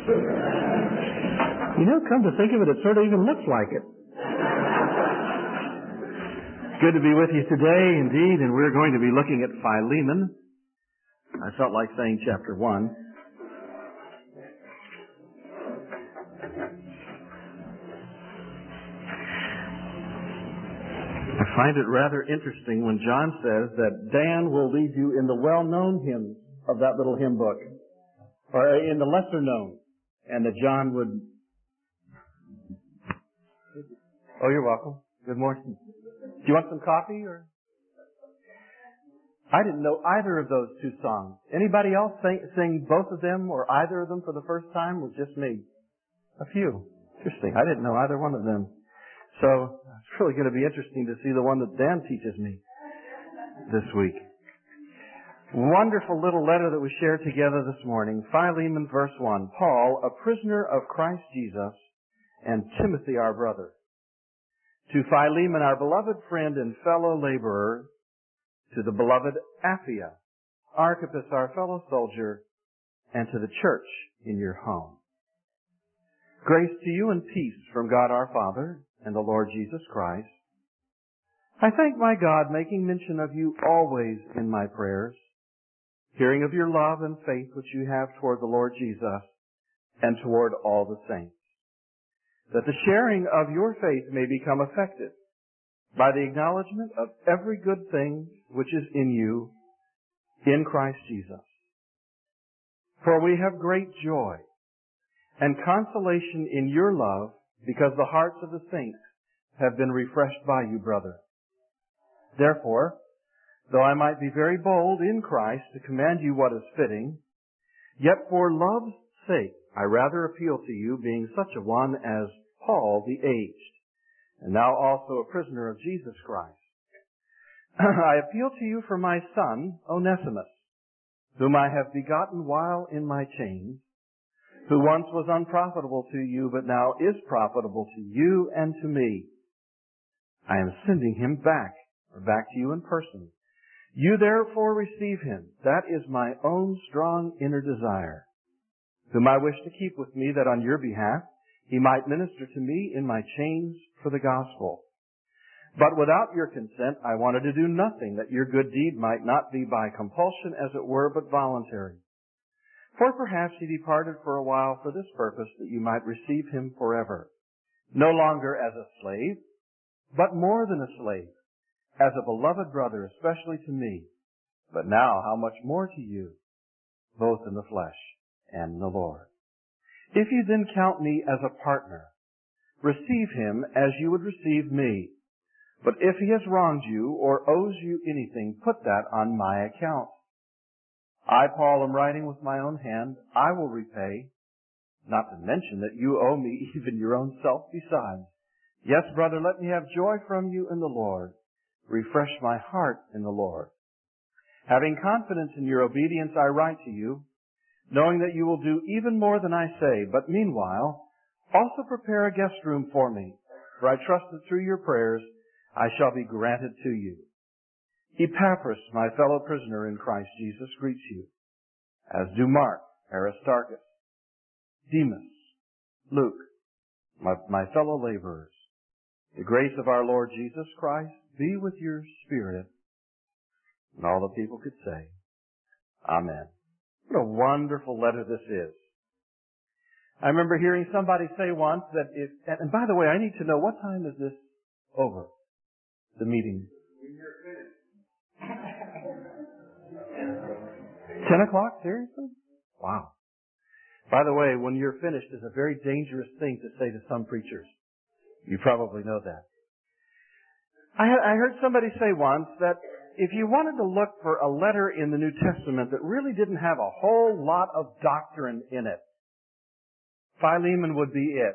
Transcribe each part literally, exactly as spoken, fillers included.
You know, come to think of it, it sort of even looks like it. Good to be with you today, indeed, and we're going to be looking at Philemon. I felt like saying chapter one. I find it rather interesting when John says that Dan will lead you in the well-known hymns of that little hymn book, or in the lesser known, and that John would... Oh, you're welcome. Good morning. Do you want some coffee, or? I didn't know either of those two songs. Anybody else sing, sing both of them or either of them for the first time? Or just me? A few. Interesting. I didn't know either one of them. So it's really going to be interesting to see the one that Dan teaches me this week. Wonderful little letter that we shared together this morning. Philemon, verse one. Paul, a prisoner of Christ Jesus, and Timothy, our brother. To Philemon, our beloved friend and fellow laborer, to the beloved Apphia, Archippus, our fellow soldier, and to the church in your home. Grace to you and peace from God our Father and the Lord Jesus Christ. I thank my God, making mention of you always in my prayers, hearing of your love and faith which you have toward the Lord Jesus and toward all the saints, that the sharing of your faith may become effective by the acknowledgement of every good thing which is in you in Christ Jesus. For we have great joy and consolation in your love, because the hearts of the saints have been refreshed by you, brother. Therefore, though I might be very bold in Christ to command you what is fitting, yet for love's sake I rather appeal to you, being such a one as Paul the aged, and now also a prisoner of Jesus Christ. I appeal to you for my son, Onesimus, whom I have begotten while in my chains, who once was unprofitable to you, but now is profitable to you and to me. I am sending him back, or back to you in person. You therefore receive him. That is my own strong inner desire, whom I wish to keep with me, that on your behalf he might minister to me in my chains for the gospel. But without your consent I wanted to do nothing, that your good deed might not be by compulsion, as it were, but voluntary. For perhaps he departed for a while for this purpose, that you might receive him forever, no longer as a slave, but more than a slave, as a beloved brother, especially to me, but now how much more to you, both in the flesh and in the Lord. If you then count me as a partner, receive him as you would receive me. But if he has wronged you or owes you anything, put that on my account. I, Paul, am writing with my own hand. I will repay, not to mention that you owe me even your own self besides. Yes, brother, let me have joy from you in the Lord. Refresh my heart in the Lord. Having confidence in your obedience, I write to you, knowing that you will do even more than I say. But meanwhile, also prepare a guest room for me, for I trust that through your prayers I shall be granted to you. Epaphras, my fellow prisoner in Christ Jesus, greets you, as do Mark, Aristarchus, Demas, Luke, my, my fellow laborers. The grace of our Lord Jesus Christ be with your spirit. And all the people could say, Amen. What a wonderful letter this is. I remember hearing somebody say once that if, and by the way, I need to know, what time is this over? The meeting. Ten o'clock? Seriously? Wow. By the way, when you're finished is a very dangerous thing to say to some preachers. You probably know that. I, I heard somebody say once that if you wanted to look for a letter in the New Testament that really didn't have a whole lot of doctrine in it, Philemon would be it.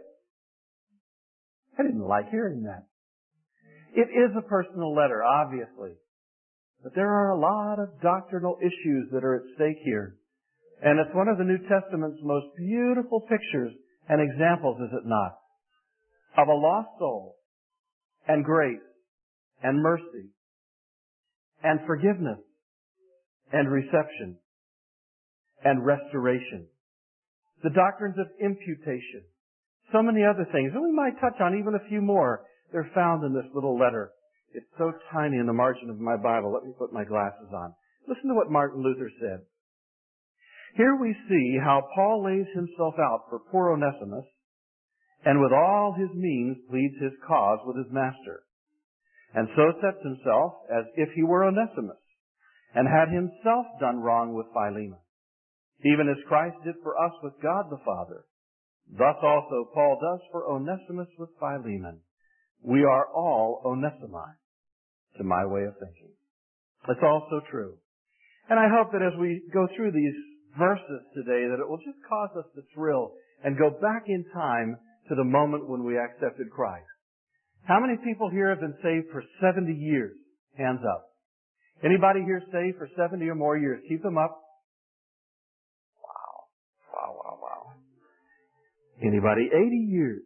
I didn't like hearing that. It is a personal letter, obviously. But there are a lot of doctrinal issues that are at stake here. And it's one of the New Testament's most beautiful pictures and examples, is it not? Of a lost soul, and grace, and mercy, and forgiveness, and reception, and restoration. the doctrines of imputation, so many other things. And we might touch on even a few more. They're found in this little letter. It's so tiny in the margin of my Bible. Let me put my glasses on. Listen to what Martin Luther said. Here we see how Paul lays himself out for poor Onesimus, and with all his means pleads his cause with his master, and so sets himself as if he were Onesimus, and had himself done wrong with Philemon, even as Christ did for us with God the Father. Thus also Paul does for Onesimus with Philemon. We are all Onesimi, to my way of thinking. It's also true. And I hope that as we go through these verses today, that it will just cause us to thrill and go back in time to the moment when we accepted Christ. How many people here have been saved for seventy years? Hands up. Anybody here saved for seventy or more years? Keep them up. Wow. Wow, wow, wow. Anybody eighty years?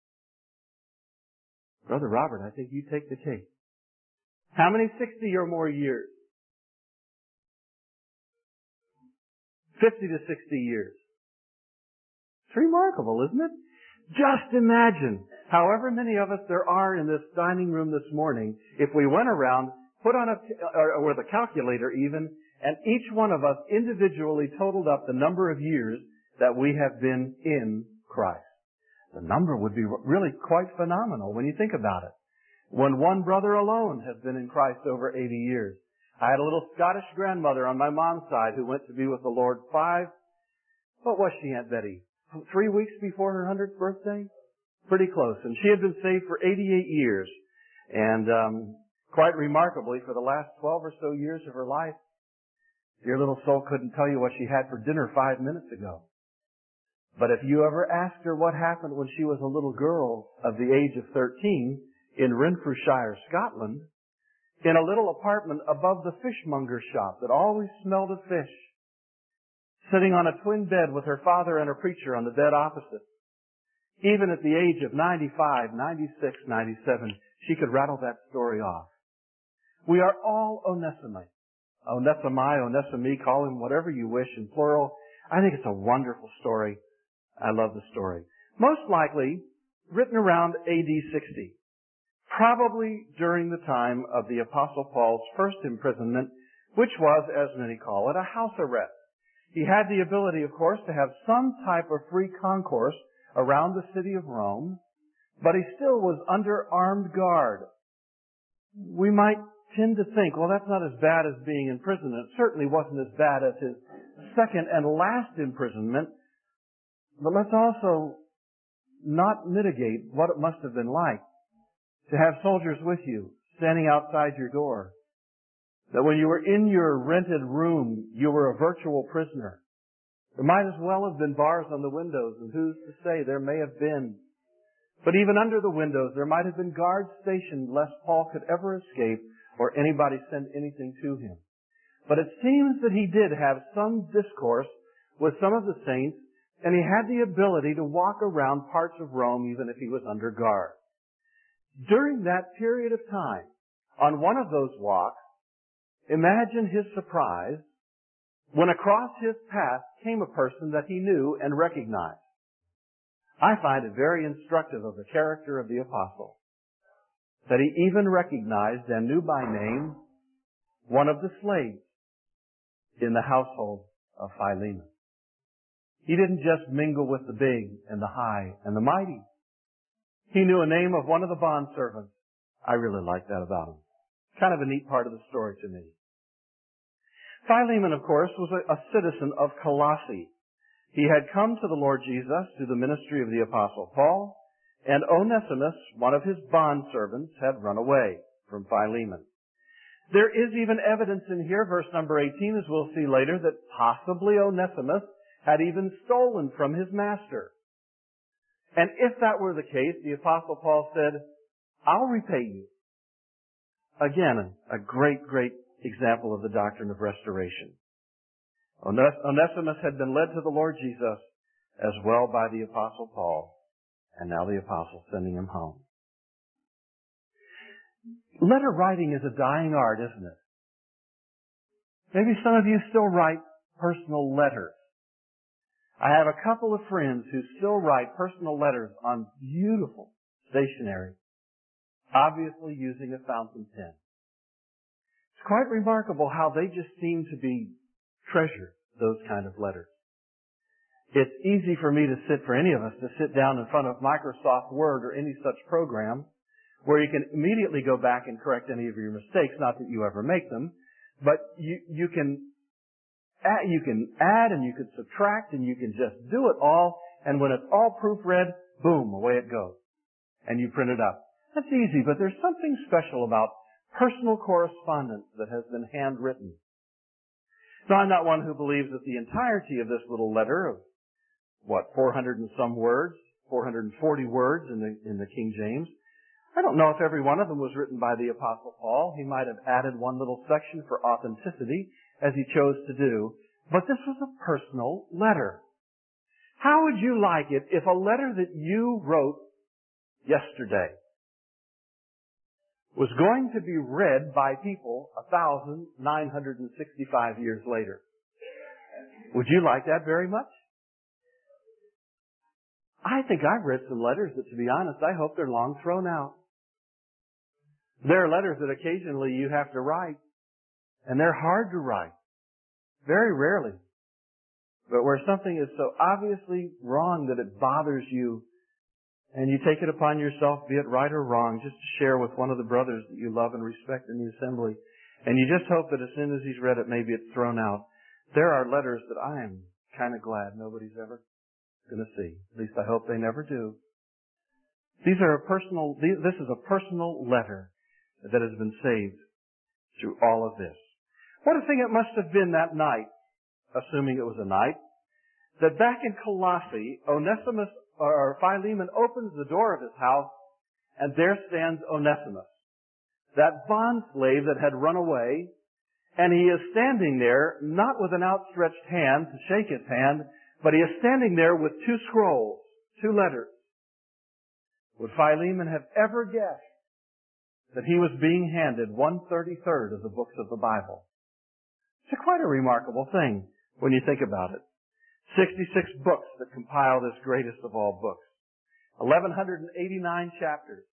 Brother Robert, I think you take the cake. How many sixty or more years? fifty to sixty years. It's remarkable, isn't it? Just imagine, however many of us there are in this dining room this morning, if we went around, put on a, or with a calculator even, and each one of us individually totaled up the number of years that we have been in Christ. The number would be really quite phenomenal when you think about it. When one brother alone has been in Christ over eighty years. I had a little Scottish grandmother on my mom's side who went to be with the Lord five, what was she, Aunt Betty? Three weeks before her hundredth birthday? Pretty close. And she had been saved for eighty-eight years. And um, quite remarkably, for the last twelve or so years of her life, dear little soul couldn't tell you what she had for dinner five minutes ago. But if you ever asked her what happened when she was a little girl of the age of thirteen in Renfrewshire, Scotland, in a little apartment above the fishmonger's shop that always smelled of fish, sitting on a twin bed with her father and a preacher on the bed opposite. Even at the age of ninety-five, ninety-six, ninety-seven, she could rattle that story off. We are all Onesimi. Onesimi, Onesimi, call him whatever you wish in plural. I think it's a wonderful story. I love the story. Most likely written around A D sixty. Probably during the time of the Apostle Paul's first imprisonment, which was, as many call it, a house arrest. He had the ability, of course, to have some type of free concourse around the city of Rome, but he still was under armed guard. We might tend to think, well, that's not as bad as being in prison. It certainly wasn't as bad as his second and last imprisonment, but let's also not mitigate what it must have been like to have soldiers with you, standing outside your door. That when you were in your rented room, you were a virtual prisoner. There might as well have been bars on the windows, and who's to say there may have been. But even under the windows, there might have been guards stationed lest Paul could ever escape or anybody send anything to him. But it seems that he did have some discourse with some of the saints, and he had the ability to walk around parts of Rome even if he was under guard. During that period of time, on one of those walks, imagine his surprise when across his path came a person that he knew and recognized. I find it very instructive of the character of the apostle that he even recognized and knew by name one of the slaves in the household of Philemon. He didn't just mingle with the big and the high and the mighty. He knew a name of one of the bondservants. I really like that about him. Kind of a neat part of the story to me. Philemon, of course, was a, a citizen of Colossae. He had come to the Lord Jesus through the ministry of the Apostle Paul, and Onesimus, one of his bondservants, had run away from Philemon. There is even evidence in here, verse number eighteen, as we'll see later, that possibly Onesimus had even stolen from his master. And if that were the case, the Apostle Paul said, I'll repay you. Again, a great, great example of the doctrine of restoration. Onesimus had been led to the Lord Jesus as well by the Apostle Paul, and now the Apostle sending him home. Letter writing is a dying art, isn't it? Maybe some of you still write personal letters. I have a couple of friends who still write personal letters on beautiful stationery, obviously using a fountain pen. It's quite remarkable how they just seem to be treasured, those kind of letters. It's easy for me to sit, for any of us, to sit down in front of Microsoft Word or any such program where you can immediately go back and correct any of your mistakes, not that you ever make them, but you, you can add, you can add and you can subtract and you can just do it all, and when it's all proofread, boom, away it goes. And you print it up. That's easy, but there's something special about personal correspondence that has been handwritten. Now, I'm not one who believes that the entirety of this little letter of, what, four hundred and some words, four hundred forty words in the, in the King James, I don't know if every one of them was written by the Apostle Paul. He might have added one little section for authenticity, as he chose to do, but this was a personal letter. How would you like it if a letter that you wrote yesterday was going to be read by people one thousand nine hundred sixty-five years later? Would you like that very much? I think I've read some letters that, to be honest, I hope they're long thrown out. There are letters that occasionally you have to write, and they're hard to write. Very rarely. But where something is so obviously wrong that it bothers you, and you take it upon yourself, be it right or wrong, just to share with one of the brothers that you love and respect in the assembly, and you just hope that as soon as he's read it, maybe it's thrown out. There are letters that I am kind of glad nobody's ever going to see. At least I hope they never do. These are a personal, this is a personal letter that has been saved through all of this. What a thing it must have been that night, assuming it was a night, that back in Colossae, Onesimus, or Philemon opens the door of his house, and there stands Onesimus, that bond slave that had run away, and he is standing there, not with an outstretched hand to shake his hand, but he is standing there with two scrolls, two letters. Would Philemon have ever guessed that he was being handed one thirty-third of the books of the Bible? It's quite a remarkable thing when you think about it. sixty-six books that compile this greatest of all books. eleven eighty-nine chapters.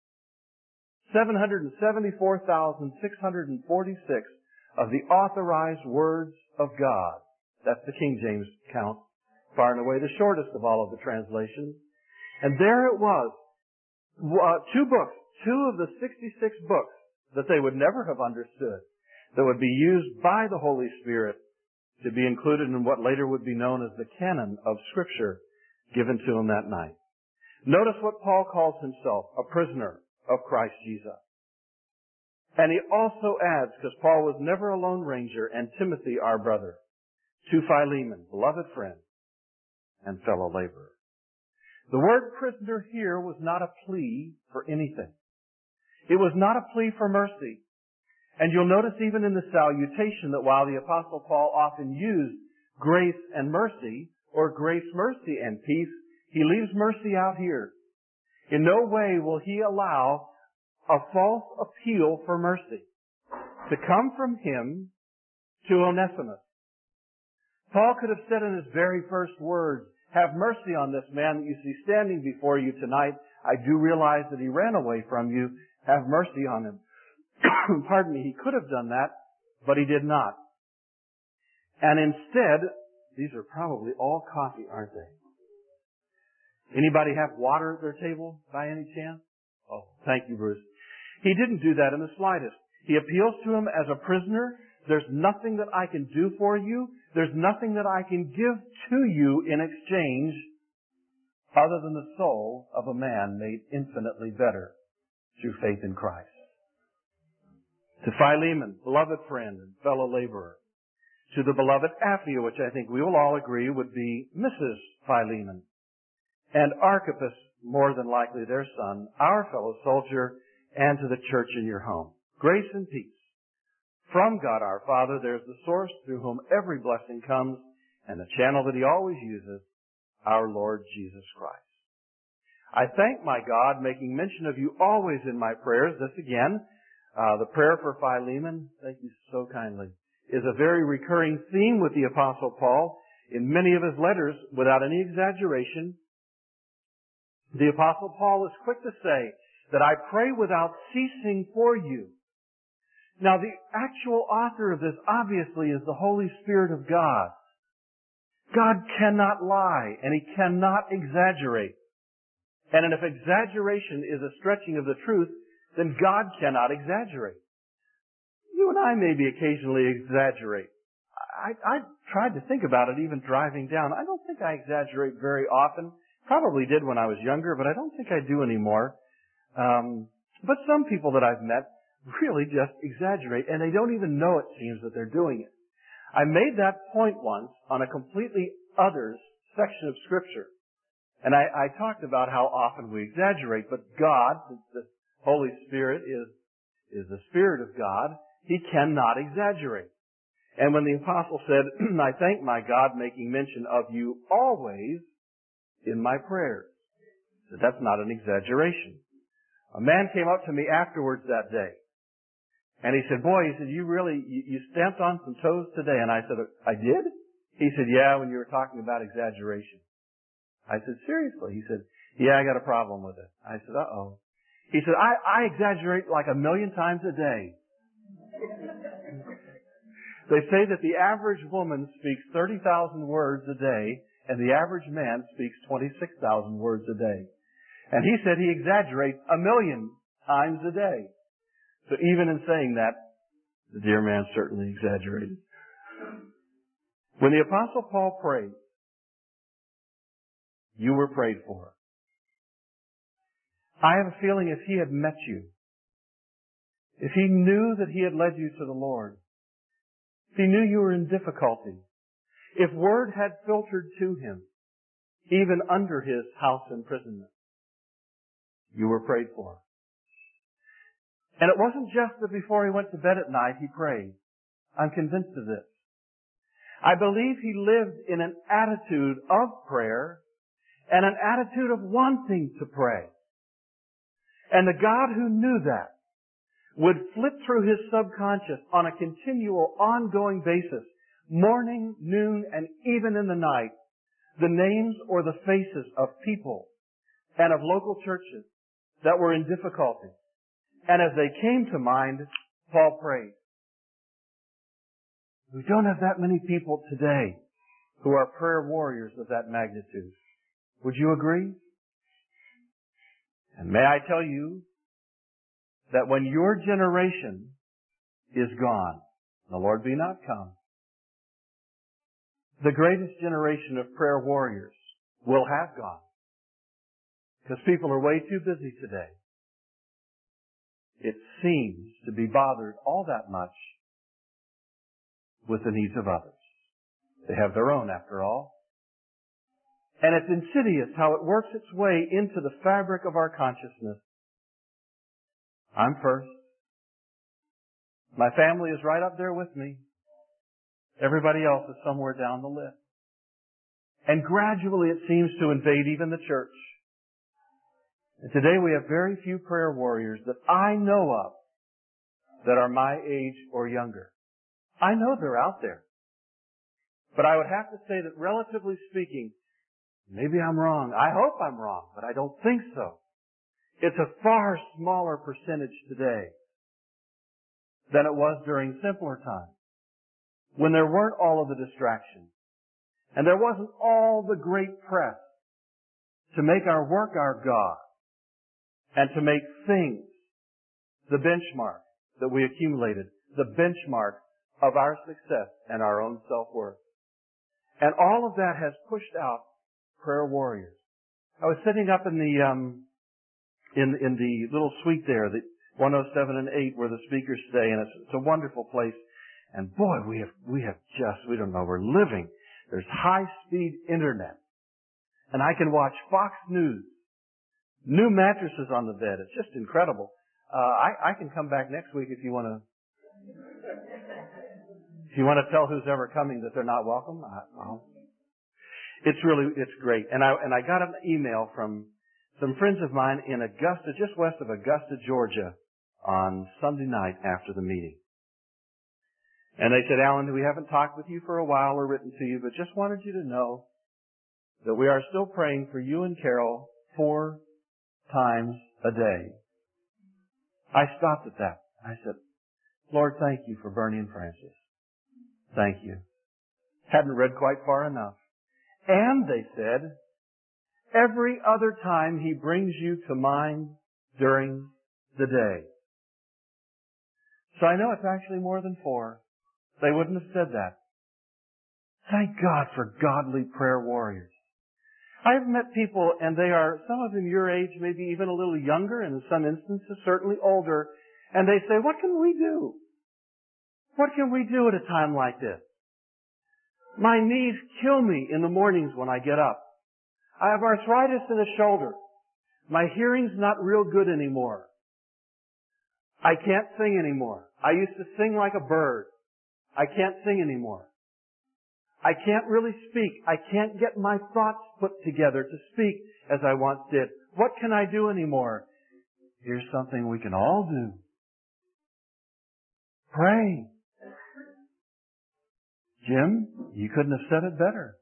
seven hundred seventy-four thousand six hundred forty-six of the authorized words of God. That's the King James count. Far and away the shortest of all of the translations. And there it was. Uh, two books. Two of the sixty-six books that they would never have understood, that would be used by the Holy Spirit to be included in what later would be known as the canon of Scripture given to him that night. Notice what Paul calls himself, a prisoner of Christ Jesus. And he also adds, because Paul was never a lone ranger, and Timothy, our brother, to Philemon, beloved friend and fellow laborer. The word prisoner here was not a plea for anything. It was not a plea for mercy. And you'll notice even in the salutation that while the Apostle Paul often used grace and mercy, or grace, mercy, and peace, he leaves mercy out here. In no way will he allow a false appeal for mercy to come from him to Onesimus. Paul could have said in his very first words, "Have mercy on this man that you see standing before you tonight. I do realize that he ran away from you. Have mercy on him." Pardon me, he could have done that, but he did not. And instead, these are probably all coffee, aren't they? Anybody have water at their table by any chance? Oh, thank you, Bruce. He didn't do that in the slightest. He appeals to him as a prisoner. There's nothing that I can do for you. There's nothing that I can give to you in exchange other than the soul of a man made infinitely better through faith in Christ. To Philemon, beloved friend and fellow laborer. To the beloved Apphia, which I think we will all agree would be Missus Philemon. And Archippus, more than likely their son, our fellow soldier, and to the church in your home. Grace and peace. From God our Father, there's the source through whom every blessing comes, and the channel that He always uses, our Lord Jesus Christ. I thank my God, making mention of you always in my prayers. This again, uh, the prayer for Philemon, thank you so kindly, is a very recurring theme with the Apostle Paul. In many of his letters, without any exaggeration, the Apostle Paul is quick to say that I pray without ceasing for you. Now, the actual author of this obviously is the Holy Spirit of God. God cannot lie, and He cannot exaggerate. And if exaggeration is a stretching of the truth, then God cannot exaggerate. You and I maybe occasionally exaggerate. I, I tried to think about it even driving down. I don't think I exaggerate very often. Probably did when I was younger, but I don't think I do anymore. Um, but some people that I've met really just exaggerate, and they don't even know it seems that they're doing it. I made that point once on a completely others section of Scripture. And I, I talked about how often we exaggerate, but God, the Holy Spirit is, is the Spirit of God, He cannot exaggerate. And when the apostle said, I thank my God making mention of you always in my prayers, so that's not an exaggeration. A man came up to me afterwards that day, and he said, boy, he said, you really, you, you stamped on some toes today. And I said, I did? He said, yeah, when you were talking about exaggeration. I said, seriously? He said, yeah, I got a problem with it. I said, uh-oh. He said, I, I exaggerate like a million times a day. They say that the average woman speaks thirty thousand words a day, and the average man speaks twenty-six thousand words a day. And he said he exaggerates a million times a day. So even in saying that, the dear man certainly exaggerated. When the Apostle Paul prayed, you were prayed for. I have a feeling if he had met you, if he knew that he had led you to the Lord, if he knew you were in difficulty, if word had filtered to him, even under his house imprisonment, you were prayed for. And it wasn't just that before he went to bed at night he prayed. I'm convinced of this. I believe he lived in an attitude of prayer and an attitude of wanting to pray. And the God who knew that would flip through his subconscious on a continual, ongoing basis, morning, noon, and even in the night, the names or the faces of people and of local churches that were in difficulty. And as they came to mind, Paul prayed. We don't have that many people today who are prayer warriors of that magnitude. Would you agree? And may I tell you that when your generation is gone, the Lord be not come, the greatest generation of prayer warriors will have gone. Because people are way too busy today, it seems, to be bothered all that much with the needs of others. They have their own, after all. And it's insidious how it works its way into the fabric of our consciousness. I'm first. My family is right up there with me. Everybody else is somewhere down the list. And gradually it seems to invade even the church. And today we have very few prayer warriors that I know of that are my age or younger. I know they're out there. But I would have to say that relatively speaking, maybe I'm wrong. I hope I'm wrong, but I don't think so. It's a far smaller percentage today than it was during simpler times, when there weren't all of the distractions, and there wasn't all the great press to make our work our God, and to make things the benchmark that we accumulated, the benchmark of our success and our own self-worth. And all of that has pushed out prayer warriors. I was sitting up in the um, in in the little suite there, the one oh seven and eight, where the speakers stay, and it's, it's a wonderful place. And boy, we have we have just we don't know we're living. There's high-speed internet, and I can watch Fox News. New mattresses on the bed. It's just incredible. Uh, I, I can come back next week if you want to. If you want to tell who's ever coming that they're not welcome, I, I'll. It's really, it's great. And I, and I got an email from some friends of mine in Augusta, just west of Augusta, Georgia, on Sunday night after the meeting. And they said, Alan, we haven't talked with you for a while or written to you, but just wanted you to know that we are still praying for you and Carol four times a day. I stopped at that. I said, Lord, thank you for Bernie and Francis. Thank you. Hadn't read quite far enough. And they said, every other time He brings you to mind during the day. So I know it's actually more than four. They wouldn't have said that. Thank God for godly prayer warriors. I've met people, and they are, some of them your age, maybe even a little younger, and in some instances certainly older, and they say, what can we do? What can we do at a time like this? My knees kill me in the mornings when I get up. I have arthritis in the shoulder. My hearing's not real good anymore. I can't sing anymore. I used to sing like a bird. I can't sing anymore. I can't really speak. I can't get my thoughts put together to speak as I once did. What can I do anymore? Here's something we can all do. Pray. Jim, you couldn't have said it better.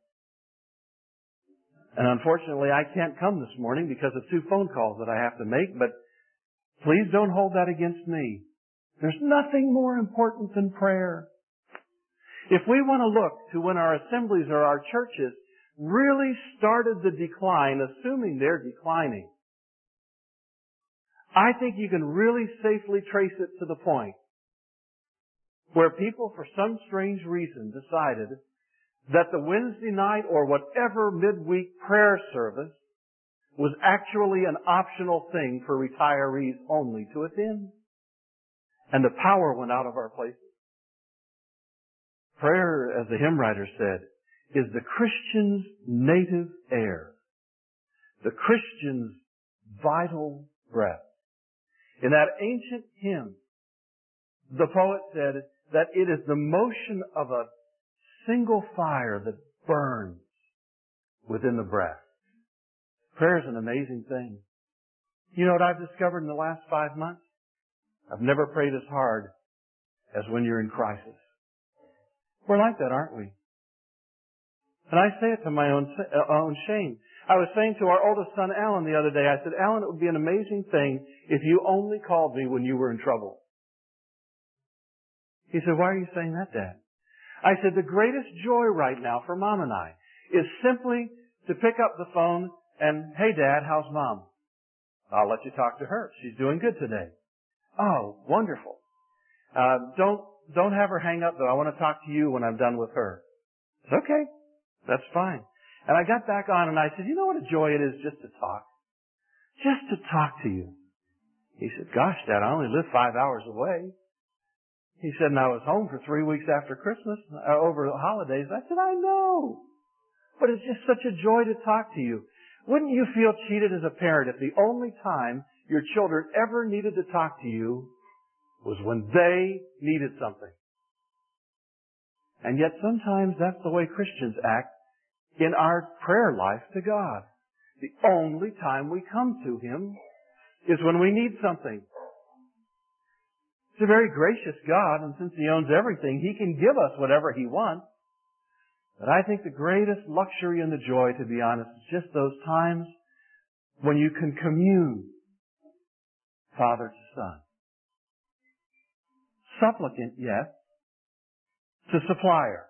And unfortunately, I can't come this morning because of two phone calls that I have to make, but please don't hold that against me. There's nothing more important than prayer. If we want to look to when our assemblies or our churches really started the decline, assuming they're declining, I think you can really safely trace it to the point where people, for some strange reason, decided that the Wednesday night or whatever midweek prayer service was actually an optional thing for retirees only to attend. And the power went out of our places. Prayer, as the hymn writer said, is the Christian's native air, the Christian's vital breath. In that ancient hymn, the poet said that it is the motion of a single fire that burns within the breast. Prayer is an amazing thing. You know what I've discovered in the last five months? I've never prayed as hard as when you're in crisis. We're like that, aren't we? And I say it to my own, uh, own shame. I was saying to our oldest son, Alan, the other day, I said, Alan, it would be an amazing thing if you only called me when you were in trouble. He said, why are you saying that, Dad? I said, the greatest joy right now for Mom and I is simply to pick up the phone and, hey, Dad, how's Mom? I'll let you talk to her. She's doing good today. Oh, wonderful. Uh, don't, don't have her hang up, though. I want to talk to you when I'm done with her. It's okay. That's fine. And I got back on and I said, you know what a joy it is just to talk? Just to talk to you. He said, gosh, Dad, I only live five hours away. He said, and I was home for three weeks after Christmas, uh, over the holidays. I said, I know. But it's just such a joy to talk to you. Wouldn't you feel cheated as a parent if the only time your children ever needed to talk to you was when they needed something? And yet sometimes that's the way Christians act in our prayer life to God. The only time we come to Him is when we need something. He's a very gracious God, and since He owns everything, He can give us whatever He wants. But I think the greatest luxury and the joy, to be honest, is just those times when you can commune Father to Son. Supplicant, yes, to supplier.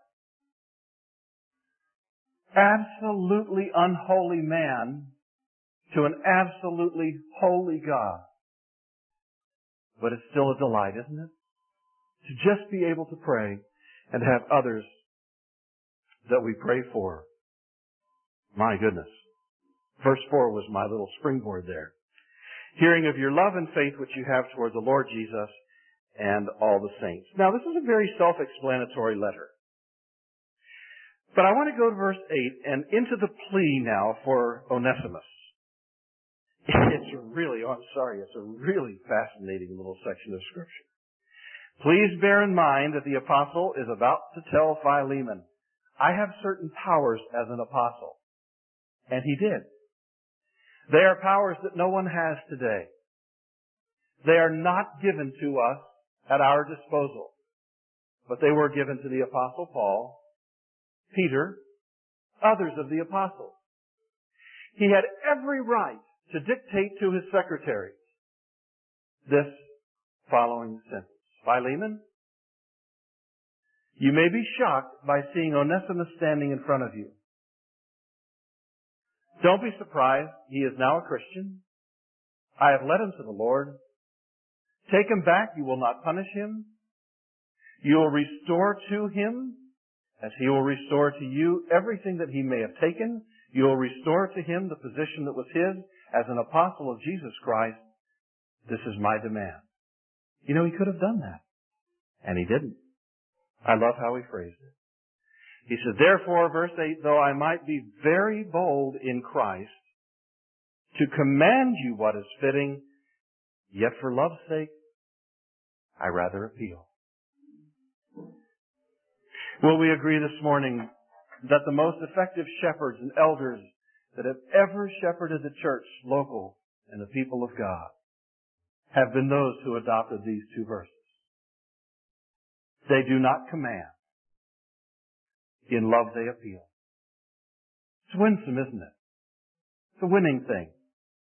Absolutely unholy man to an absolutely holy God. But it's still a delight, isn't it? To just be able to pray and have others that we pray for. My goodness. Verse four was my little springboard there. Hearing of your love and faith which you have toward the Lord Jesus and all the saints. Now, this is a very self-explanatory letter. But I want to go to verse eight and into the plea now for Onesimus. It's a really, oh, I'm sorry, it's a really fascinating little section of Scripture. Please bear in mind that the apostle is about to tell Philemon, I have certain powers as an apostle. And he did. They are powers that no one has today. They are not given to us at our disposal. but they were given to the Apostle Paul, Peter, others of the apostles. He had every right to dictate to his secretaries this following sentence. Philemon, you may be shocked by seeing Onesimus standing in front of you. Don't be surprised. He is now a Christian. I have led him to the Lord. Take him back. You will not punish him. You will restore to him, as he will restore to you, everything that he may have taken. You will restore to him the position that was his as an apostle of Jesus Christ. This is my demand. You know, he could have done that. And he didn't. I love how he phrased it. He said, therefore, verse eight, though I might be very bold in Christ to command you what is fitting, yet for love's sake, I rather appeal. Will we agree this morning that the most effective shepherds and elders that have ever shepherded the church, local, and the people of God, have been those who adopted these two verses? They do not command. In love they appeal. It's winsome, isn't it? It's a winning thing.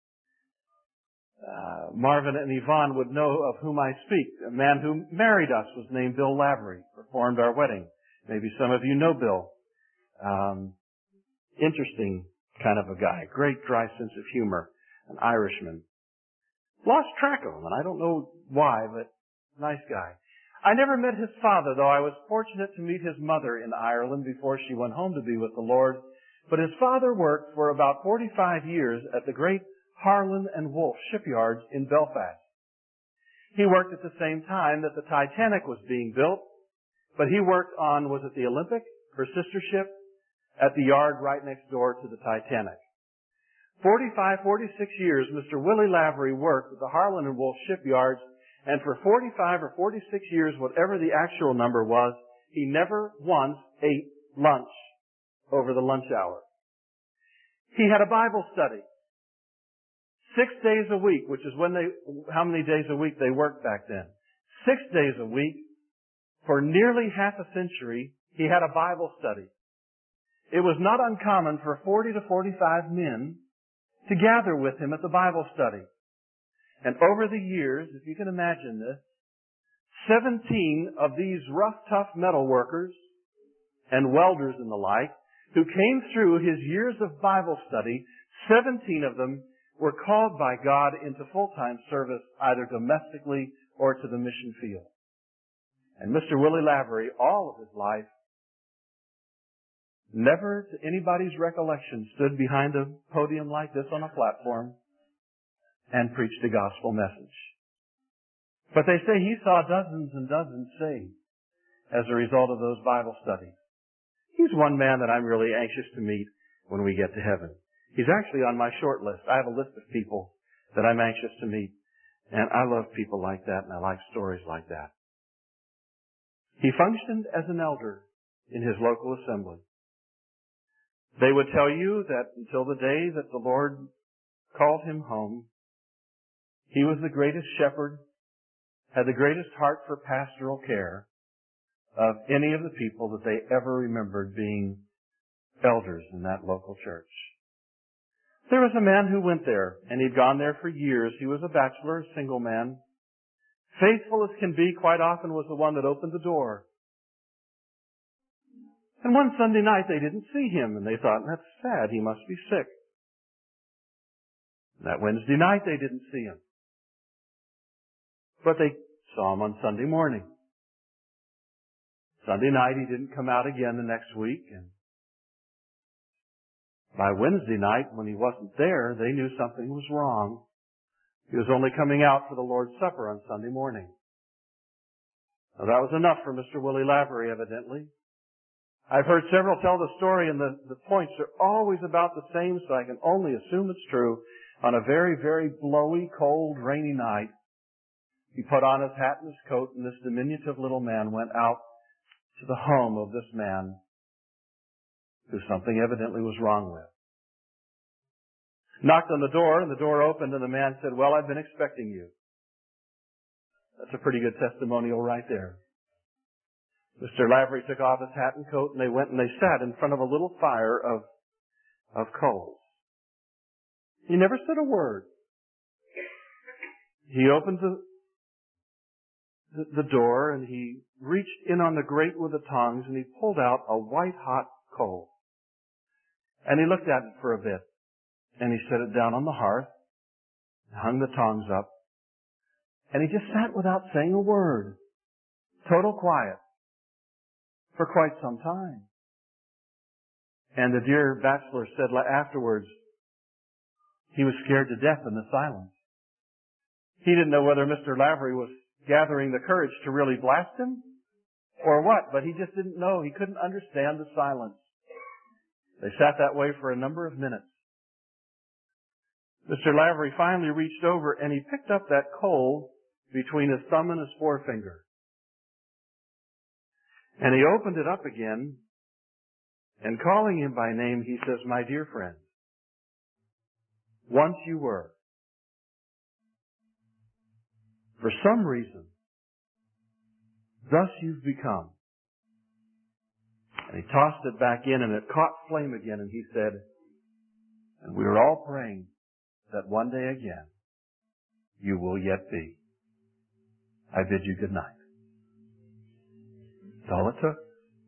Uh, Marvin and Yvonne would know of whom I speak. A man who married us was named Bill Lavery, performed our wedding. Maybe some of you know Bill. Um, interesting kind of a guy. Great dry sense of humor. An Irishman. Lost track of him, and I don't know why, but nice guy. I never met his father, though I was fortunate to meet his mother in Ireland before she went home to be with the Lord. But his father worked for about forty-five years at the great Harland and Wolff shipyards in Belfast. He worked at the same time that the Titanic was being built, but he worked on, was it the Olympic, her sister ship, at the yard right next door to the Titanic. forty-five, forty-six years, Mister Willie Lavery worked at the Harland and Wolff shipyards, and for forty-five or forty-six years, whatever the actual number was, he never once ate lunch over the lunch hour. He had a Bible study. Six days a week, which is when they, how many days a week they worked back then. Six days a week, for nearly half a century, he had a Bible study. It was not uncommon for forty to forty-five men to gather with him at the Bible study. And over the years, if you can imagine this, seventeen of these rough, tough metal workers and welders and the like, who came through his years of Bible study, seventeen of them were called by God into full-time service, either domestically or to the mission field. And Mister Willie Lavery, all of his life, never to anybody's recollection stood behind a podium like this on a platform and preached a gospel message. But they say he saw dozens and dozens saved as a result of those Bible studies. He's one man that I'm really anxious to meet when we get to heaven. He's actually on my short list. I have a list of people that I'm anxious to meet. And I love people like that, and I like stories like that. He functioned as an elder in his local assembly. They would tell you that until the day that the Lord called him home, he was the greatest shepherd, had the greatest heart for pastoral care of any of the people that they ever remembered being elders in that local church. There was a man who went there, and he'd gone there for years. He was a bachelor, a single man. Faithful as can be, quite often was the one that opened the door. And one Sunday night they didn't see him, and they thought, that's sad, he must be sick. And that Wednesday night they didn't see him. But they saw him on Sunday morning. Sunday night he didn't come out again the next week, and by Wednesday night, when he wasn't there, they knew something was wrong. He was only coming out for the Lord's Supper on Sunday morning. Now that was enough for Mister Willie Lavery, evidently. I've heard several tell the story, and the, the points are always about the same, so I can only assume it's true. On a very, very blowy, cold, rainy night, he put on his hat and his coat, and this diminutive little man went out to the home of this man who something evidently was wrong with. Knocked on the door, and the door opened, and the man said, well, I've been expecting you. That's a pretty good testimonial right there. Mister Lavery took off his hat and coat, and they went and they sat in front of a little fire of, of coals. He never said a word. He opened the, the, the door, and he reached in on the grate with the tongs, and he pulled out a white-hot coal. And he looked at it for a bit, and he set it down on the hearth, hung the tongs up, and he just sat without saying a word. Total quiet. For quite some time. And the dear bachelor said afterwards, he was scared to death in the silence. He didn't know whether Mister Lavery was gathering the courage to really blast him or what, but he just didn't know. He couldn't understand the silence. They sat that way for a number of minutes. Mister Lavery finally reached over and he picked up that coal between his thumb and his forefinger. And he opened it up again, and calling him by name, he says, "My dear friend, once you were. For some reason, thus you've become." And he tossed it back in, and it caught flame again, and he said, "And we are all praying that one day again, you will yet be. I bid you good night." That's all it took.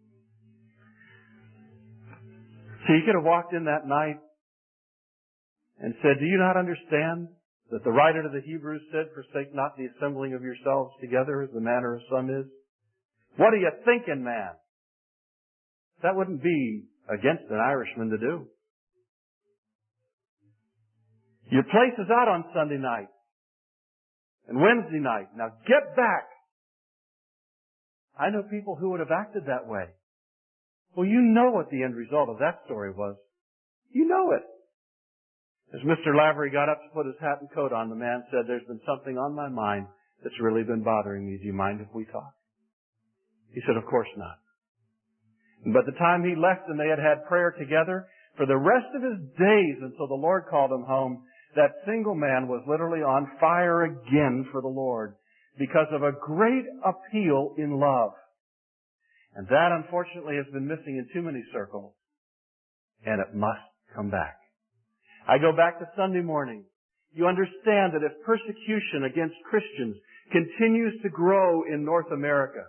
So he could have walked in that night and said, "Do you not understand that the writer to the Hebrews said, 'Forsake not the assembling of yourselves together as the manner of some is'? What are you thinking, man?" That wouldn't be against an Irishman to do. Your place is out on Sunday night and Wednesday night. Now get back. I know people who would have acted that way. Well, you know what the end result of that story was. You know it. As Mister Lavery got up to put his hat and coat on, the man said, "There's been something on my mind that's really been bothering me. Do you mind if we talk?" He said, "Of course not." And by the time he left and they had had prayer together, for the rest of his days until the Lord called him home, that single man was literally on fire again for the Lord because of a great appeal in love. And that, unfortunately, has been missing in too many circles. And it must come back. I go back to Sunday morning. You understand that if persecution against Christians continues to grow in North America,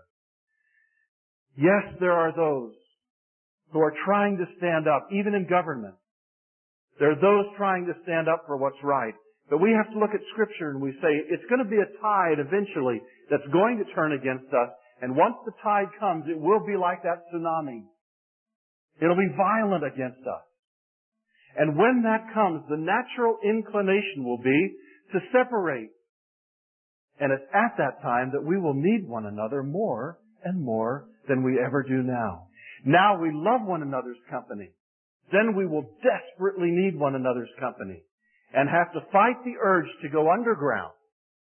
yes, there are those who are trying to stand up, even in government. There are those trying to stand up for what's right. But we have to look at Scripture and we say, it's going to be a tide eventually that's going to turn against us. And once the tide comes, it will be like that tsunami. It'll be violent against us. And when that comes, the natural inclination will be to separate. And it's at that time that we will need one another more and more than we ever do now. Now we love one another's company. Then we will desperately need one another's company and have to fight the urge to go underground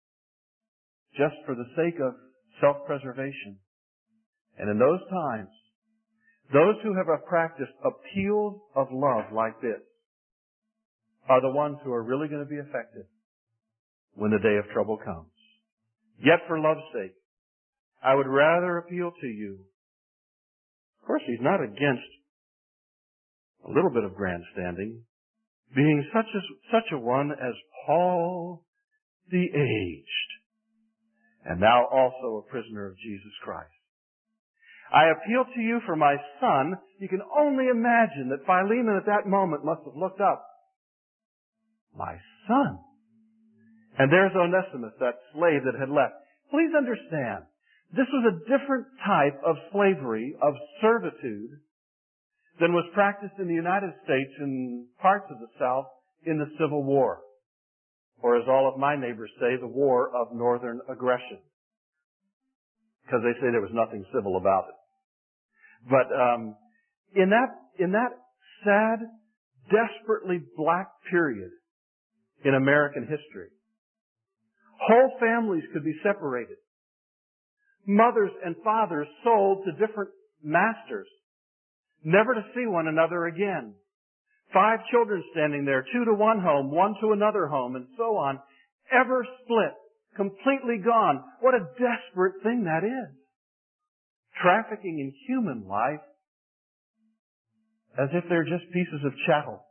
just for the sake of self-preservation. And in those times, those who have practiced appeals of love like this are the ones who are really going to be effective when the day of trouble comes. Yet for love's sake, I would rather appeal to you. Of course, he's not against a little bit of grandstanding, being such a, such a one as Paul the aged, and now also a prisoner of Jesus Christ. I appeal to you for my son. You can only imagine that Philemon at that moment must have looked up. My son. And there's Onesimus, that slave that had left. Please understand, this was a different type of slavery, of servitude, than was practiced in the United States and parts of the South in the Civil War. Or as all of my neighbors say, the War of Northern Aggression. Because they say there was nothing civil about it. But um, in that in that sad, desperately black period in American history, whole families could be separated. Mothers and fathers sold to different masters, never to see one another again. Five children standing there, two to one home, one to another home, and so on, ever split, completely gone. What a desperate thing that is. trafficking in human life as if they're just pieces of chattel.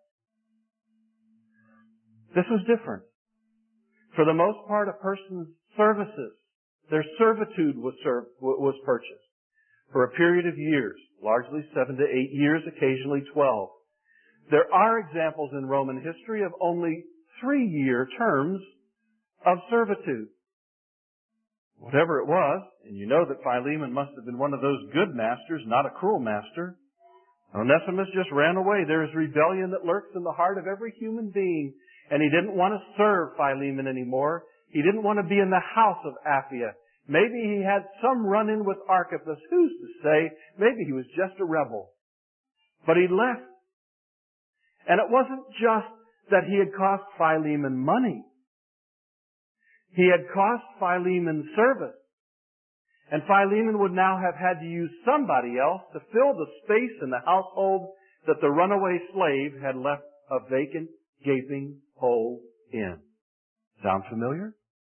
This was different. For the most part, a person's services, their servitude was, served, was purchased for a period of years, largely seven to eight years, occasionally twelve. There are examples in Roman history of only three-year terms of servitude. Whatever it was, and you know that Philemon must have been one of those good masters, not a cruel master. Onesimus just ran away. There is rebellion that lurks in the heart of every human being, and he didn't want to serve Philemon anymore. He didn't want to be in the house of Apphia. Maybe he had some run-in with Archippus. Who's to say? Maybe he was just a rebel. But he left. And it wasn't just that he had cost Philemon money. He had cost Philemon service. And Philemon would now have had to use somebody else to fill the space in the household that the runaway slave had left a vacant, gaping hole in. Sound familiar?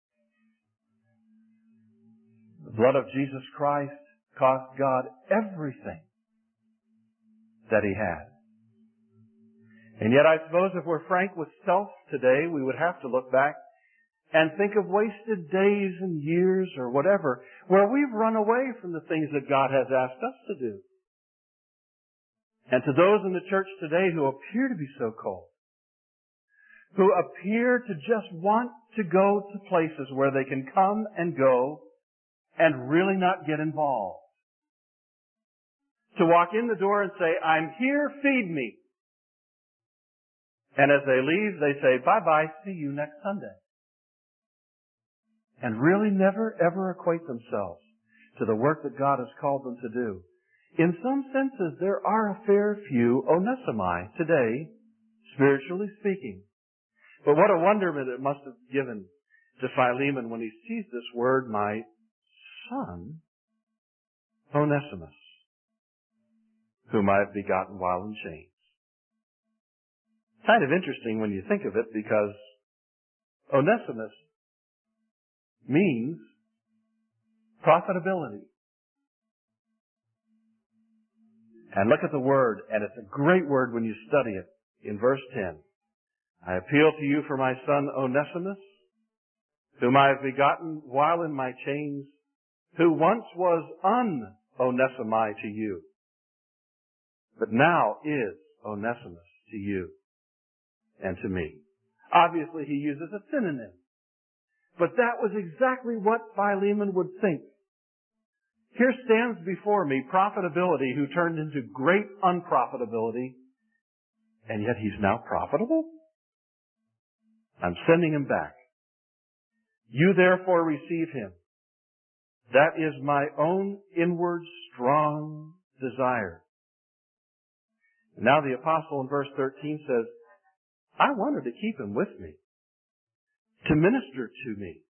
The blood of Jesus Christ cost God everything that He had. And yet I suppose if we're frank with self today, we would have to look back and think of wasted days and years or whatever where we've run away from the things that God has asked us to do. And to those in the church today who appear to be so cold, who appear to just want to go to places where they can come and go and really not get involved. To walk in the door and say, I'm here, feed me. And as they leave, they say, bye-bye, see you next Sunday. And really never, ever equate themselves to the work that God has called them to do. In some senses, there are a fair few Onesimi today, spiritually speaking. But what a wonderment it must have given to Philemon when he sees this word, my son, Onesimus, whom I have begotten while in chains. Kind of interesting when you think of it, because Onesimus means profitability. And look at the word, and it's a great word when you study it in verse ten. I appeal to you for my son Onesimus, whom I have begotten while in my chains, who once was un-Onesimi to you, but now is Onesimus to you and to me. Obviously, he uses a synonym. But that was exactly what Philemon would think. Here stands before me profitability who turned into great unprofitability, and yet he's now profitable? I'm sending him back. You therefore receive him. That is my own inward strong desire. Now the apostle in verse thirteen says, I wanted to keep him with me, to minister to me,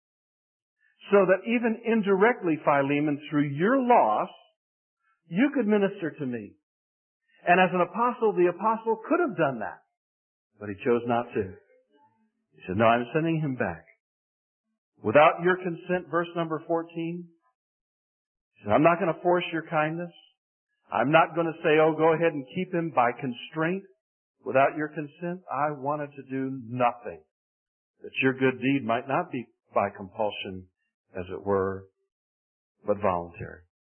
so that even indirectly, Philemon, through your loss, you could minister to me. And as an apostle, the apostle could have done that, but he chose not to. He said, no, I'm sending him back. Without your consent, verse number fourteen, he said, I'm not going to force your kindness. I'm not going to say, oh, go ahead and keep him by constraint. Without your consent, I wanted to do nothing, that your good deed might not be by compulsion, as it were, but voluntary.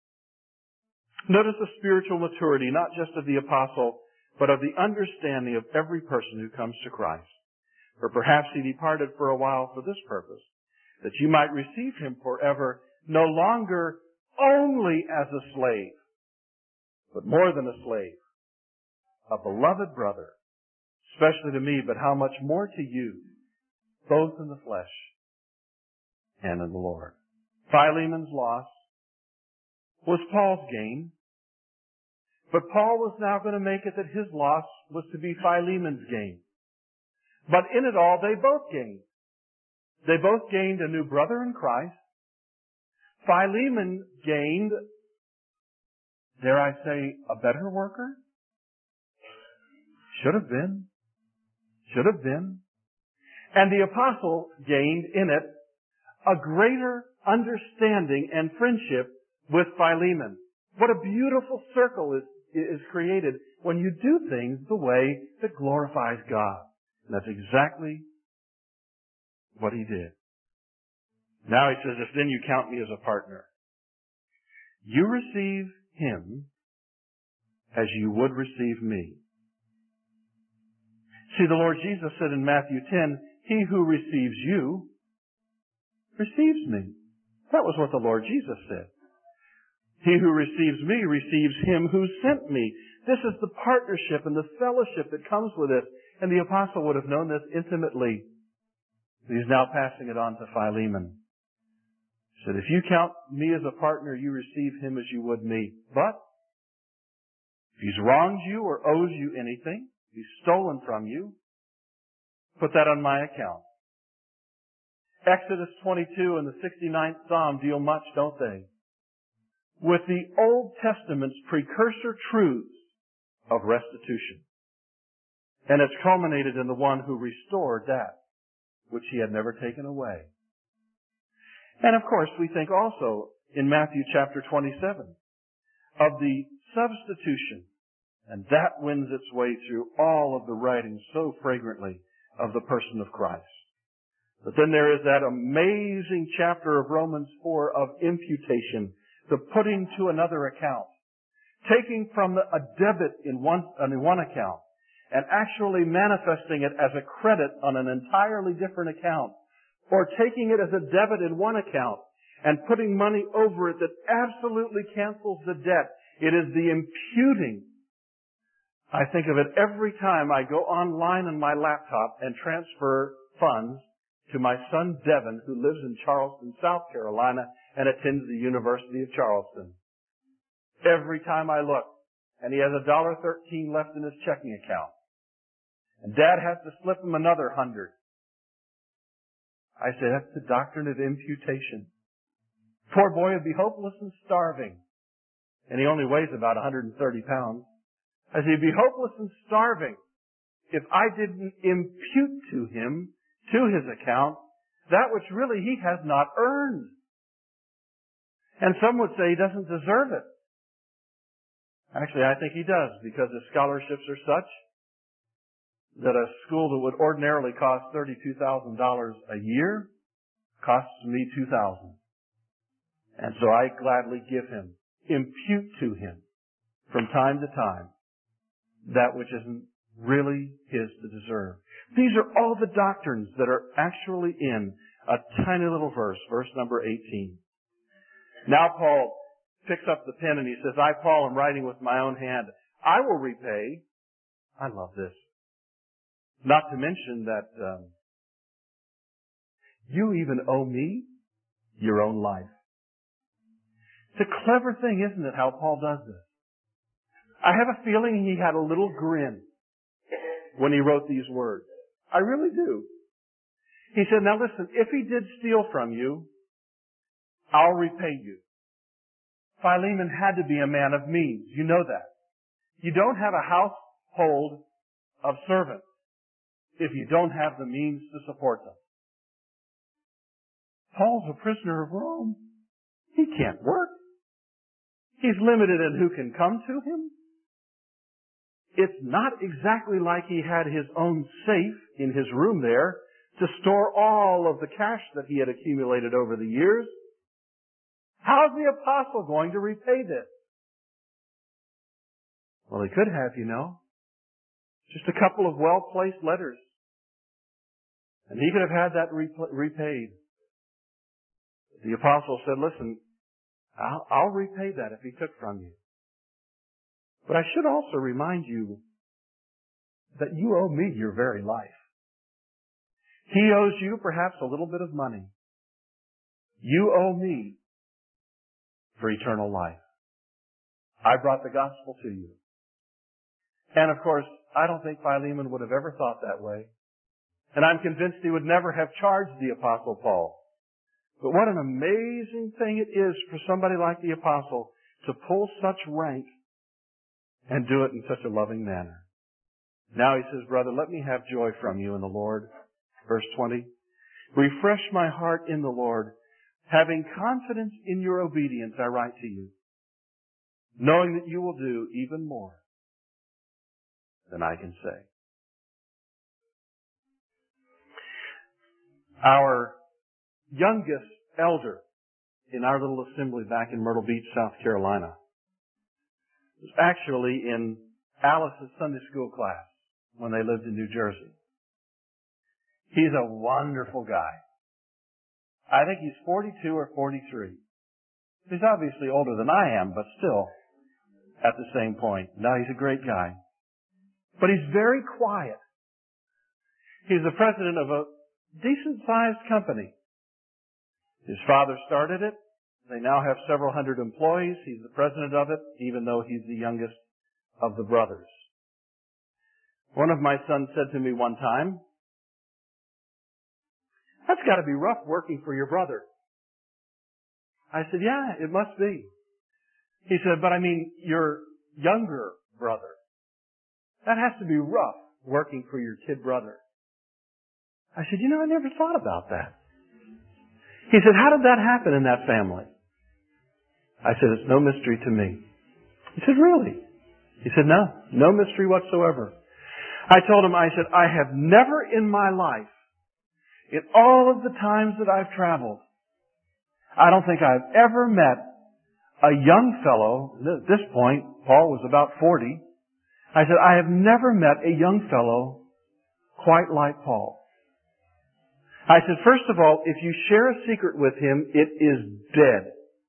Notice the spiritual maturity, not just of the apostle, but of the understanding of every person who comes to Christ. For perhaps he departed for a while for this purpose, that you might receive him forever, no longer only as a slave, but more than a slave, a beloved brother, especially to me, but how much more to you, both in the flesh and in the Lord. Philemon's loss was Paul's gain, but Paul was now going to make it that his loss was to be Philemon's gain. But in it all, they both gained. They both gained a new brother in Christ. Philemon gained, dare I say, a better worker? Should have been. Should have been. And the apostle gained in it a greater understanding and friendship with Philemon. What a beautiful circle is, is created when you do things the way that glorifies God. And that's exactly what he did. Now he says, if then you count me as a partner, you receive him as you would receive me. See, the Lord Jesus said in Matthew ten, he who receives you receives me. That was what the Lord Jesus said. He who receives me receives him who sent me. This is the partnership and the fellowship that comes with it. And the apostle would have known this intimately. He's now passing it on to Philemon. He said, if you count me as a partner, you receive him as you would me. But if he's wronged you or owes you anything, if he's stolen from you, put that on my account. Exodus twenty-two and the sixty-ninth Psalm deal much, don't they, with the Old Testament's precursor truths of restitution. And it's culminated in the one who restored that which he had never taken away. And of course, we think also in Matthew chapter twenty-seven of the substitution, and that wins its way through all of the writings so fragrantly of the person of Christ. But then there is that amazing chapter of Romans four of imputation, the putting to another account, taking from a debit in one, in one account and actually manifesting it as a credit on an entirely different account, or taking it as a debit in one account and putting money over it that absolutely cancels the debt. It is the imputing. I think of it every time I go online on my laptop and transfer funds to my son Devin, who lives in Charleston, South Carolina, and attends the University of Charleston. Every time I look, and he has a dollar thirteen left in his checking account, and Dad has to slip him another hundred. I say, that's the doctrine of imputation. Poor boy would be hopeless and starving, and he only weighs about one hundred thirty pounds. I say, he'd be hopeless and starving if I didn't impute to him, to his account, that which really he has not earned. And some would say he doesn't deserve it. Actually, I think he does, because his scholarships are such that a school that would ordinarily cost thirty-two thousand dollars a year costs me two thousand dollars. And so I gladly give him, impute to him from time to time that which isn't really his to deserve. These are all the doctrines that are actually in a tiny little verse, verse number eighteen. Now Paul picks up the pen and he says, I, Paul, am writing with my own hand. I will repay. I love this. Not to mention that um, you even owe me your own life. It's a clever thing, isn't it, how Paul does this? I have a feeling he had a little grin when he wrote these words. I really do. He said, now listen, if he did steal from you, I'll repay you. Philemon had to be a man of means. You know that. You don't have a household of servants if you don't have the means to support them. Paul's a prisoner of Rome. He can't work. He's limited in who can come to him. It's not exactly like he had his own safe in his room there to store all of the cash that he had accumulated over the years. How's the apostle going to repay this? Well, he could have, you know. Just a couple of well-placed letters. And he could have had that repaid. The apostle said, listen, I'll, I'll repay that if he took from you. But I should also remind you that you owe me your very life. He owes you perhaps a little bit of money. You owe me for eternal life. I brought the gospel to you. And of course, I don't think Philemon would have ever thought that way. And I'm convinced he would never have charged the Apostle Paul. But what an amazing thing it is for somebody like the Apostle to pull such rank and do it in such a loving manner. Now he says, brother, let me have joy from you in the Lord. Verse twenty. Refresh my heart in the Lord. Having confidence in your obedience, I write to you, knowing that you will do even more than I can say. Our youngest elder in our little assembly back in Myrtle Beach, South Carolina, was actually in Alice's Sunday school class when they lived in New Jersey. He's a wonderful guy. I think he's forty-two or forty-three. He's obviously older than I am, but still at the same point. No, he's a great guy. But he's very quiet. He's the president of a decent-sized company. His father started it. They now have several hundred employees. He's the president of it, even though he's the youngest of the brothers. One of my sons said to me one time, "That's got to be rough working for your brother." I said, "Yeah, it must be." He said, "But I mean, your younger brother. That has to be rough working for your kid brother." I said, "You know, I never thought about that." He said, "How did that happen in that family?" I said, "It's no mystery to me." He said, "Really?" He said, "No, no mystery whatsoever." I told him, I said, "I have never in my life, in all of the times that I've traveled, I don't think I've ever met a young fellow," at this point, Paul was about forty. I said, "I have never met a young fellow quite like Paul." I said, "First of all, if you share a secret with him, it is dead.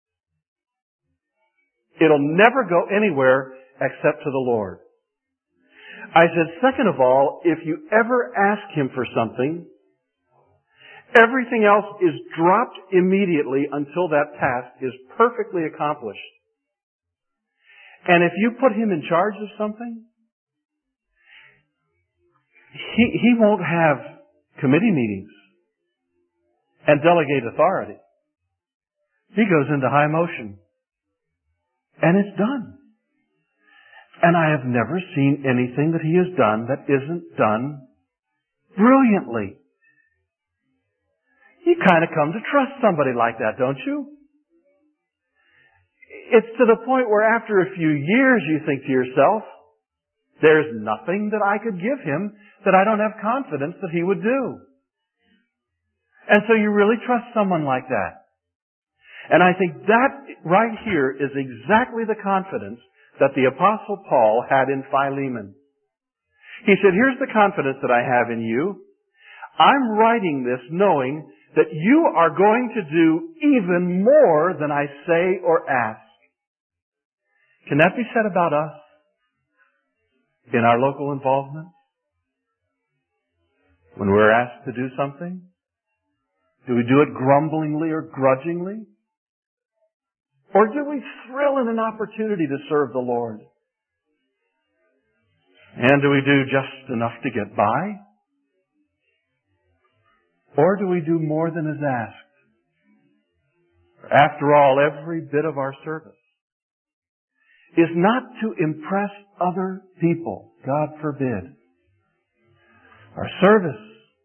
It'll never go anywhere except to the Lord." I said, "Second of all, if you ever ask him for something, everything else is dropped immediately until that task is perfectly accomplished. And if you put him in charge of something, he, he won't have committee meetings and delegate authority. He goes into high motion. And it's done. And I have never seen anything that he has done that isn't done brilliantly." You kind of come to trust somebody like that, don't you? It's to the point where after a few years you think to yourself, there's nothing that I could give him that I don't have confidence that he would do. And so you really trust someone like that. And I think that right here is exactly the confidence that the Apostle Paul had in Philemon. He said, "Here's the confidence that I have in you. I'm writing this knowing that you are going to do even more than I say or ask." Can that be said about us in our local involvement? When we're asked to do something, do we do it grumblingly or grudgingly? Or do we thrill in an opportunity to serve the Lord? And do we do just enough to get by? Or do we do more than is asked? After all, every bit of our service is not to impress other people. God forbid. Our service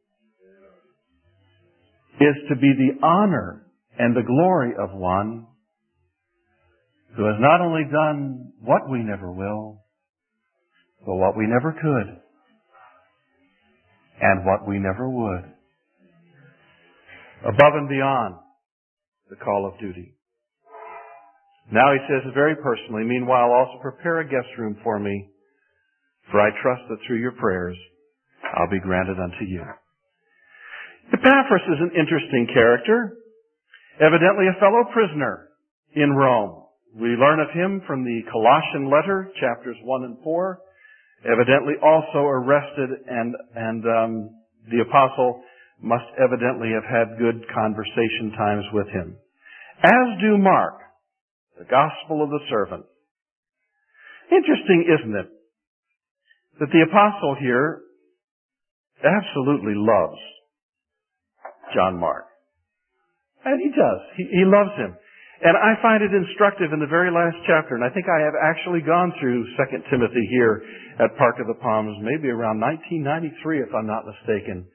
is to be the honor and the glory of one who has not only done what we never will, but what we never could, and what we never would. Above and beyond the call of duty. Now he says very personally, "Meanwhile also prepare a guest room for me, for I trust that through your prayers I'll be granted unto you." Epaphras is an interesting character, evidently a fellow prisoner in Rome. We learn of him from the Colossian letter, chapters one and four, evidently also arrested, and, and um, the apostle must evidently have had good conversation times with him. As do Mark, the gospel of the servant. Interesting, isn't it, that the apostle here absolutely loves John Mark. And he does. He, he loves him. And I find it instructive in the very last chapter, and I think I have actually gone through Second Timothy here at Park of the Palms, maybe around nineteen ninety-three if I'm not mistaken.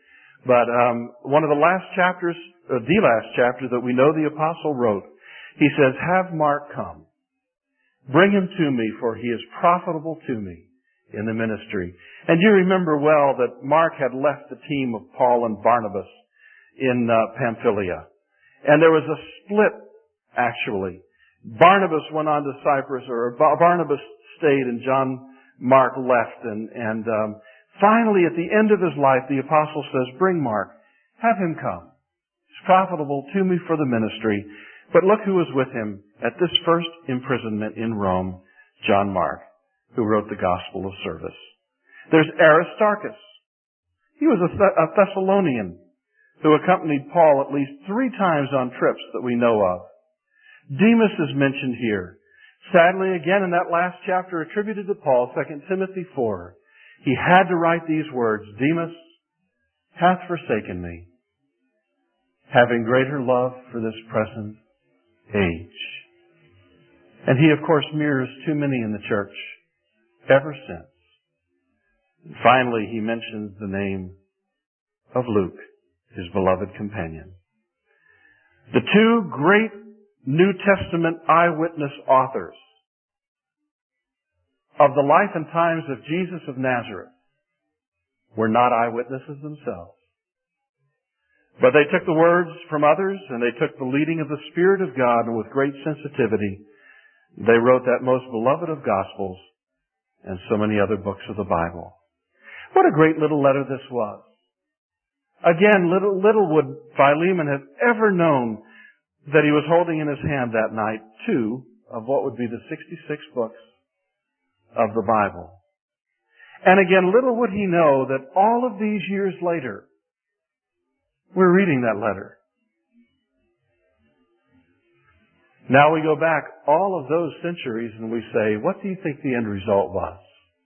But um, one of the last chapters, uh, the last chapter that we know the apostle wrote, he says, "Have Mark come. Bring him to me, for he is profitable to me in the ministry." And you remember well that Mark had left the team of Paul and Barnabas in uh, Pamphylia. And there was a split, actually. Barnabas went on to Cyprus, or Barnabas stayed, and John Mark left. And, and um, finally, at the end of his life, the apostle says, "Bring Mark. Have him come. He's profitable to me for the ministry." But look who was with him at this first imprisonment in Rome, John Mark, who wrote the Gospel of Service. There's Aristarchus. He was a, Th- a Thessalonian who accompanied Paul at least three times on trips that we know of. Demas is mentioned here. Sadly, again in that last chapter attributed to Paul, Second Timothy four, he had to write these words, "Demas hath forsaken me, having greater love for this present age." And he, of course, mirrors too many in the church ever since. And finally, he mentions the name of Luke, his beloved companion. The two great New Testament eyewitness authors of the life and times of Jesus of Nazareth were not eyewitnesses themselves. But they took the words from others, and they took the leading of the Spirit of God, and with great sensitivity, they wrote that most beloved of Gospels and so many other books of the Bible. What a great little letter this was. Again, little, little would Philemon have ever known that he was holding in his hand that night two of what would be the sixty-six books of the Bible. And again, little would he know that all of these years later, we're reading that letter. Now we go back all of those centuries and we say, what do you think the end result was?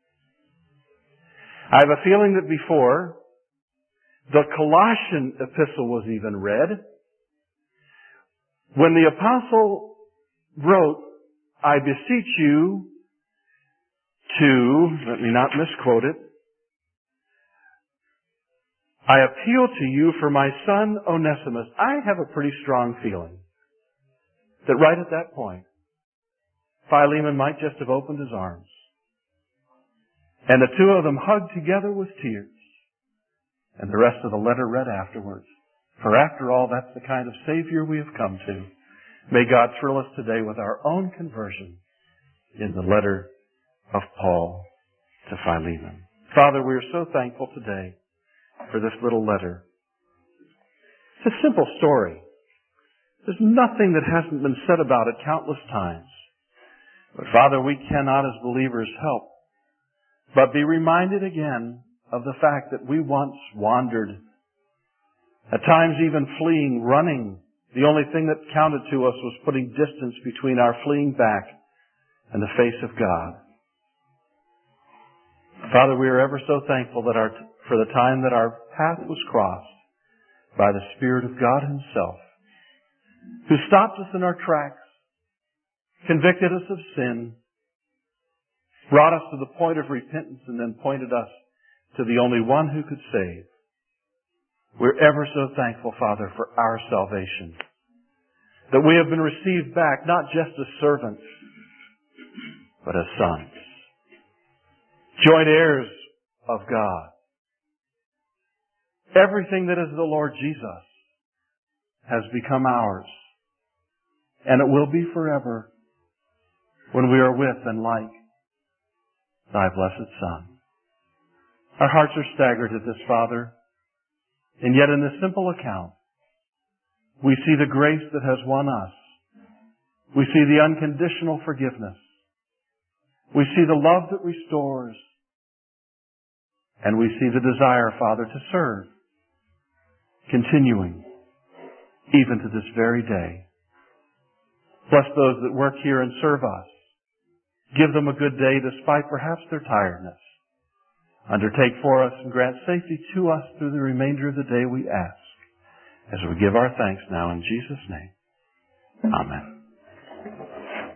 I have a feeling that before the Colossian epistle was even read, when the apostle wrote, "I beseech you to," let me not misquote it, "I appeal to you for my son Onesimus." I have a pretty strong feeling that right at that point, Philemon might just have opened his arms. And the two of them hugged together with tears. And the rest of the letter read afterwards. For after all, that's the kind of Savior we have come to. May God thrill us today with our own conversion in the letter of Paul to Philemon. Father, we are so thankful today for this little letter. It's a simple story. There's nothing that hasn't been said about it countless times. But Father, we cannot as believers help but be reminded again of the fact that we once wandered, at times even fleeing, running. The only thing that counted to us was putting distance between our fleeing back and the face of God. Father, we are ever so thankful that our, for the time that our path was crossed by the Spirit of God Himself, who stopped us in our tracks, convicted us of sin, brought us to the point of repentance, and then pointed us to the only one who could save. We're ever so thankful, Father, for our salvation, that we have been received back not just as servants, but as sons, joint heirs of God. Everything that is the Lord Jesus has become ours, and it will be forever when we are with and like Thy blessed Son. Our hearts are staggered at this, Father, and yet in this simple account, we see the grace that has won us. We see the unconditional forgiveness. We see the love that restores. And we see the desire, Father, to serve, continuing even to this very day. Bless those that work here and serve us. Give them a good day despite perhaps their tiredness. Undertake for us and grant safety to us through the remainder of the day, we ask, as we give our thanks now in Jesus' name. Amen.